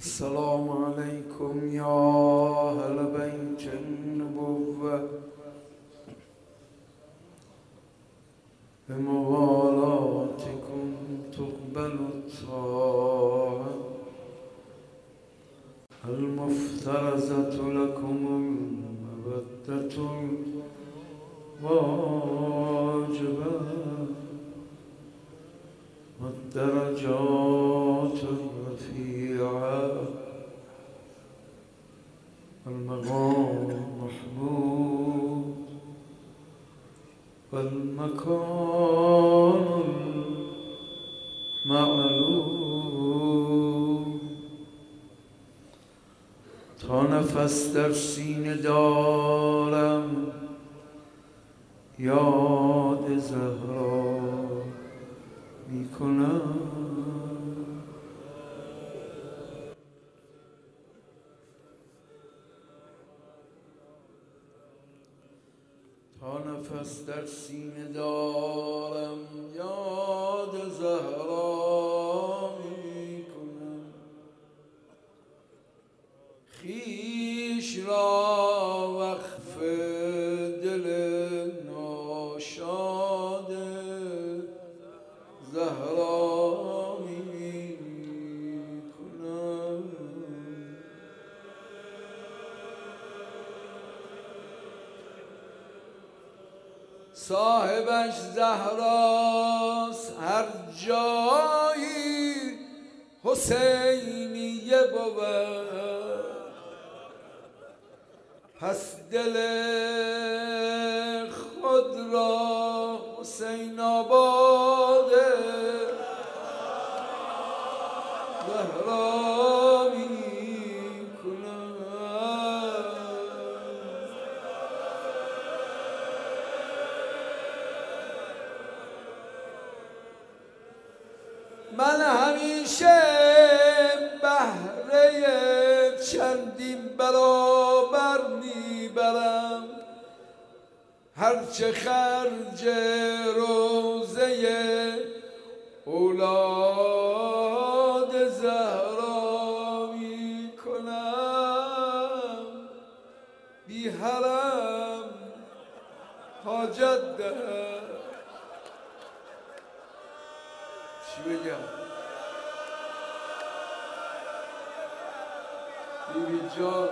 السلام عليكم يا أهل بيت النبوة بموالاتكم تقبل الطاعة المفترزة لكم المودة الواجبة والدرجات الرفيعة والمقام المحمود والمكان المعلوم. تا نفس در سینه دارم یاد زهرا میکنم. تا نفس در سینه دارم یاد زهرا میکنم. خویش را وقف دل ناشاد زهرا میکنم. صاحبش زهراست هر جایی حسینیه بود، پس دل خود را حسین آباد زهرا میکنم. من همیشه بهره چندین برابر میبرم، هرچه خرج روزه اولاد زهرا میکنم. بی حرم حاجت ده چی بگم؟ بیبی جان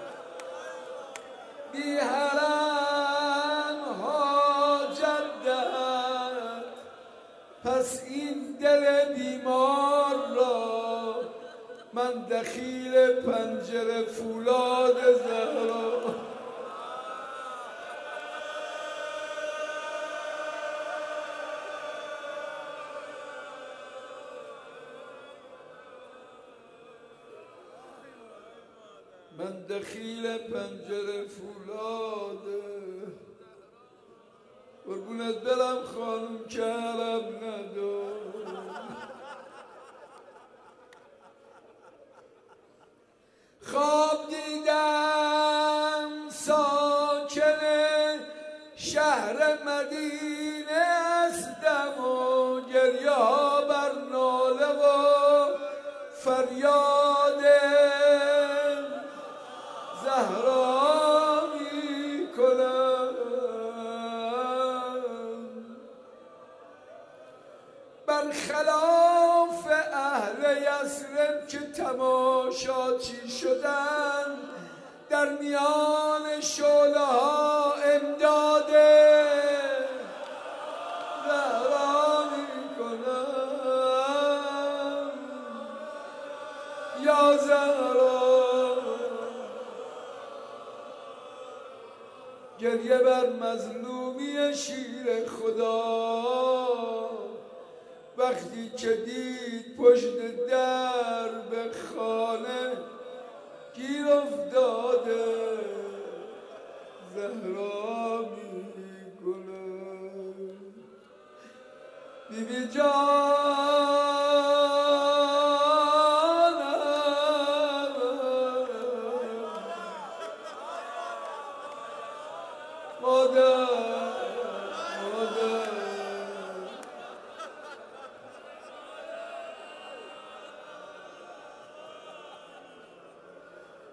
بی حرم حاجت دهد، پس این دل بیمار را من دخیل پنجره فولاد زهرا. من دخیل پنجره فولاده قربونت برم خانم که عرب ندار. خواب دیدم ساکن شهر مدینه هستم و گریه ها بر ناله و فریاد زهرا میکنم. برخلاف اهل یثرب که تماشاچی شدن، در میان شعله ها امداد زهرا میکنم. یا زهرا گریه بر مظلومی شیر خدا، وقتی که دید پشت در به خانه گیر افتاده زهرا میکنه. بیبی جان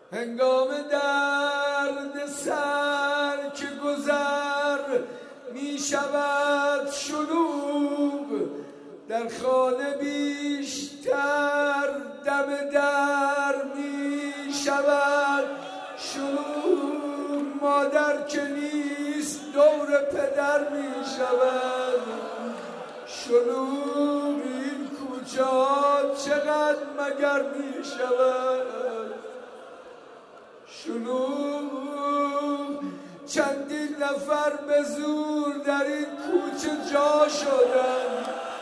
هنگام درد سر که گذر می شود شلوغ، در خانه بیشتر دم در می شود شلوغ. مادر که نیست دور پدر می شود شلوغ. این کوچه ها چقدر مگر می شود شلوغ. چندین نفر به زور در این کوچه جا شدن،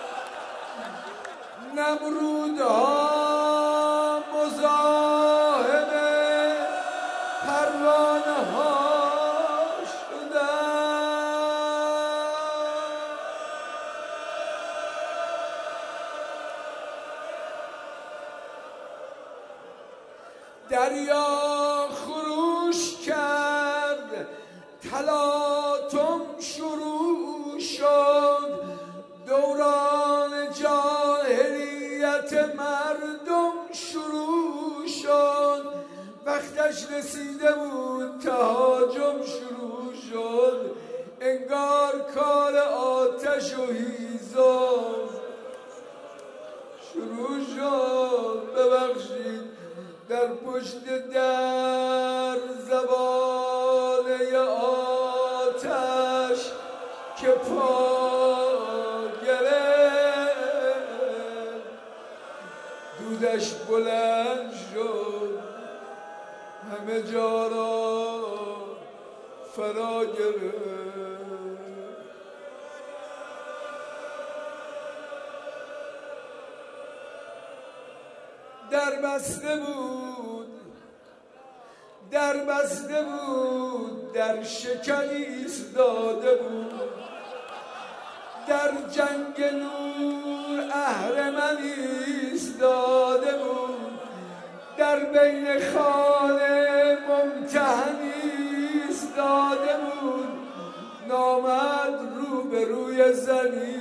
نمرودها مزاحم پروانه ها شدن. دریا خروش کرد، تلاطم شروع شد، دوران جاهلیت مردم شروع شد. وقتش رسیده بود تهاجم شروع شد، انگار کار آتش و هیزم شروع شد. ببخشید در پشت در زبانه آتش که پا گرفت، دودش بلند شد، همه جا را فرا گرفت. در بسته بود، در بسته بود، در شکن ایستاده بود، در جنگ نور اهرمن ایستاده بود، در بین خانه ممتحن ایستاده بود. نامرد روبروی زنی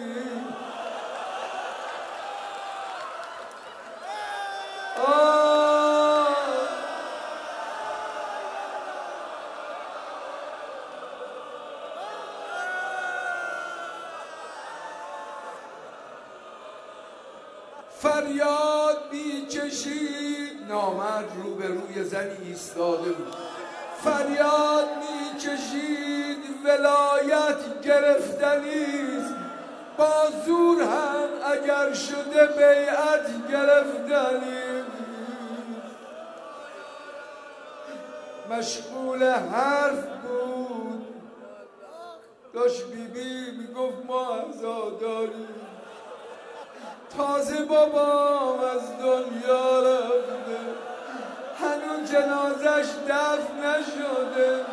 فریاد میکشید. نامرد روبروی زنی ایستاده بود، فریاد میکشید. ولایت گرفتنیست، با زور هم اگر شده بیعت گرفتنیست. مشغول حرف بود، داشت بیبی میگفت ما عزاداریم، تازه بابام از دنیا رفته، هنوز جنازش دفن نشده.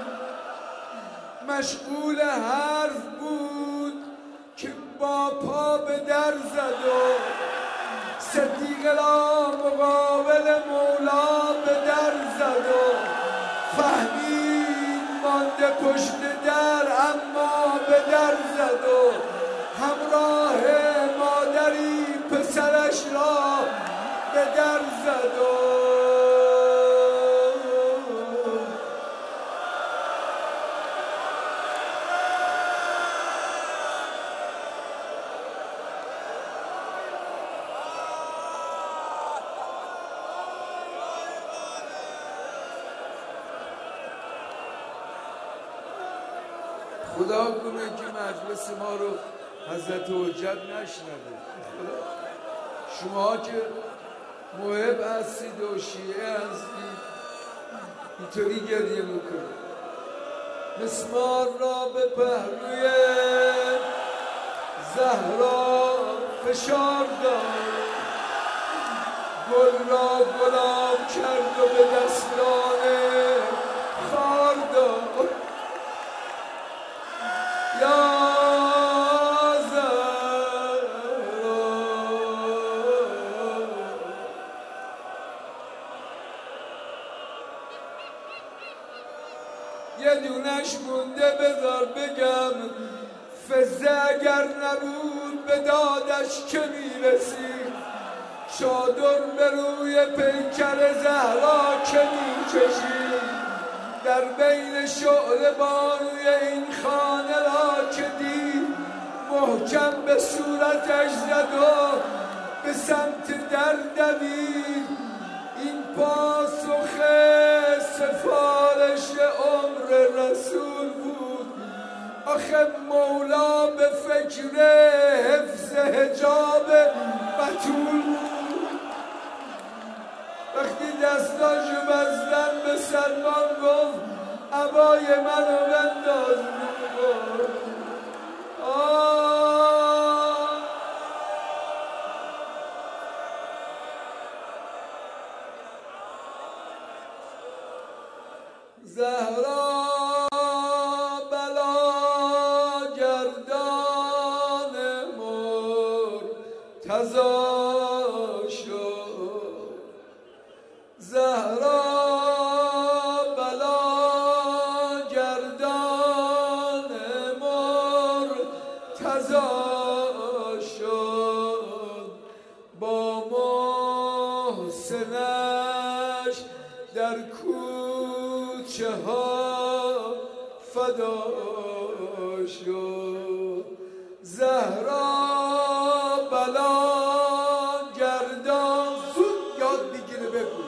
مشغول حرف بود که با پا به در زد و صدیق را مقابل مولا به در زد و فهمید مانده پشت در، اما به در زد و همراه مادری پسرش را به در زد و خدا کنه که مجلس ما رو حضرت حجت نشنوه. شما که محب هستید و شیعه هستید اینطوری گریه میکنید. مسمار را به پهلوی زهرا فشار داد، گل را گلاب کرد و به دستان خار داد. یا یه دونش مونده بذار بگم، فزه اگر نبود به دادش که میرسید. چادر به روی پیکر زهرا که می‌کشید، در بین شعله بانوی این خانه را که دید، محکم به صورتش زد و به سمت در دوید. این پاسخ سفارش عمر رسول بود. آخه مولا به فکر حفظ حجاب بتول بود. وقتی دستاشو بستن به سلمان گفت عبای منو بنداز بود. زهرا بلا گردان مرتضی شد. زهرا بلا گردان مرتضی شد. با محسنش در کوچه ها فدا شد. زهرا بلا گردان زود یاد بگیره بگو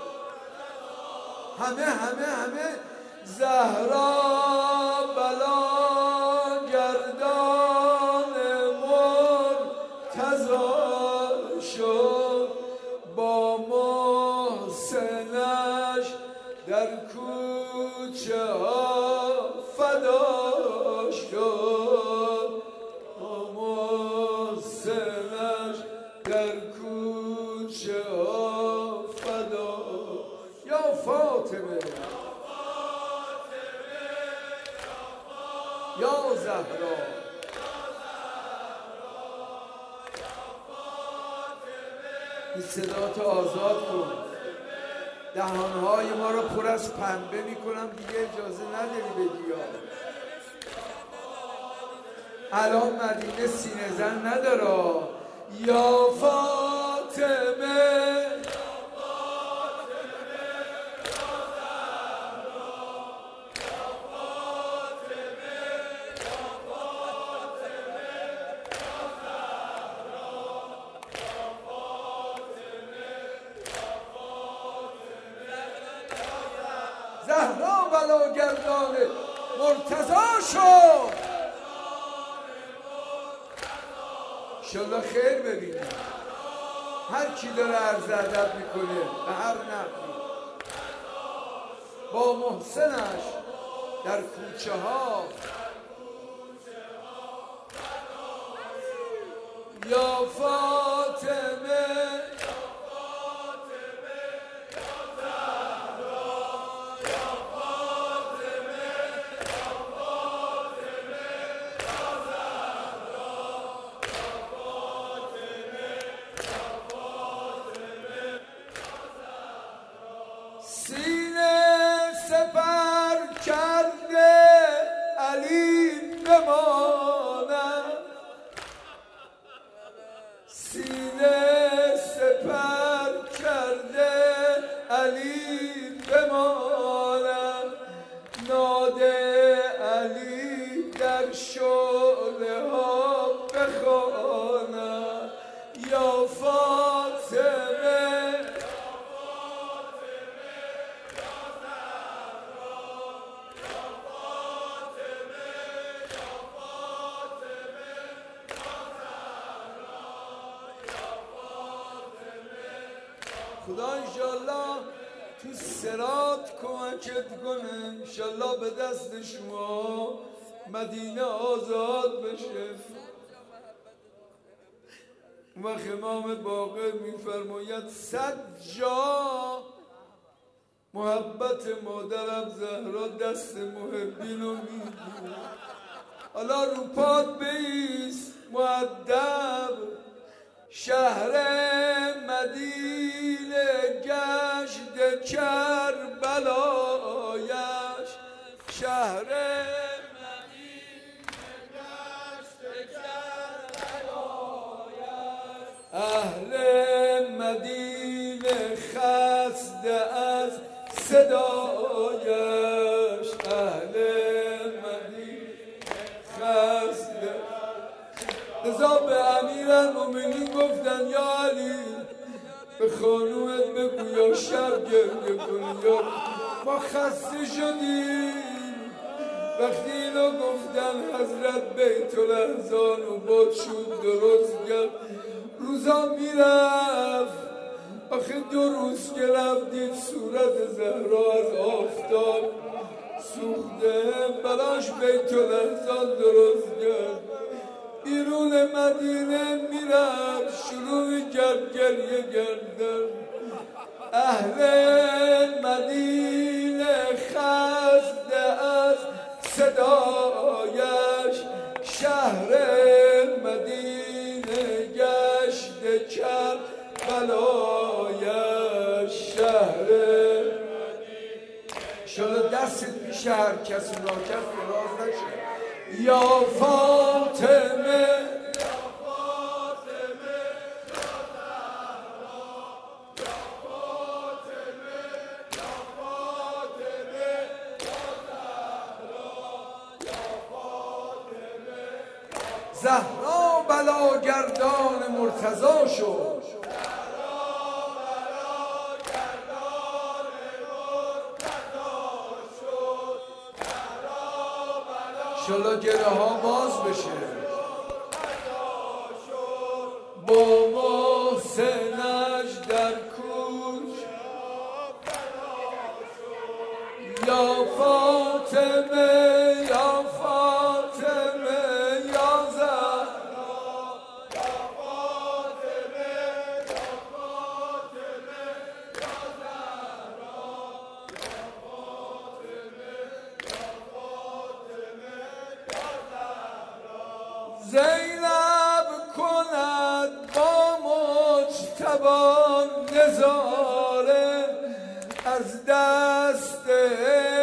همه زهرا بلا گردان مرتضی شد. با محسنش در کوچه ها فدا شد. با محسنش در کوچه ها فدا. یا فاطمه یا زهرا این صدا تو آزاد کن. دهانهای ما رو پر از پنبه میکنم دیگه اجازه نداری بگی. الان مدینه سینه زن نداره. یا فاطمه زهرا بلا گردان مرتضی شد. انشالله خیر ببینیم. هر کی داره عرض ادب میکنه به هر نحوی با محسنش در کوچه ها. یا فاطمه سینه سپر کرده علی بماند. سینه سپر کرده علی بماند. ناد علی در شعله ها بخواند. یا فاطمه خدا انشالله تو صراط کمکت کنه. انشالله به دست شما مدینه آزاد بشه. و امام باقر میفرماید 100 جا محبت مادرم زهرا دست محبین رو میگیره. حالا رو پات بیست مؤدب. شهر مدینه گشت کربلایش. شهر مدینه گشت کربلایش. اهل صدایش اهل مدینه خسته. لذا به امیرالمومنین گفتن یا علی به خانومت بگو یا شب گریه کنی یا ما خسته شدیم. وقتی اینو گفتن حضرت بیت الاحزان و با چوب درست کرد روزا میرفت. آخه 2 روز که رفت دید صورت زهرا از آفتاب سوخته براش بیت الاحزان درست کرد. بیرون مدینه میرفت شروع کرد گریه کردن. اهل مدینه خسته از صدایش شهر مدینه گشته کربلایش شهر. شالا دست پیش هر کس را کس دراز نشه. یا فاطمه زهرا بلاگردان مرتضی شد. انشالله گره ها باز بشه. با محسنش در کوچ یا فاطمه یا فاطمه یا زهرا یا فاطمه یا فاطمه یا زهرا یا فاطمه یا فاطمه یا زهرا. زینب کند با مجتبی نظاره از دست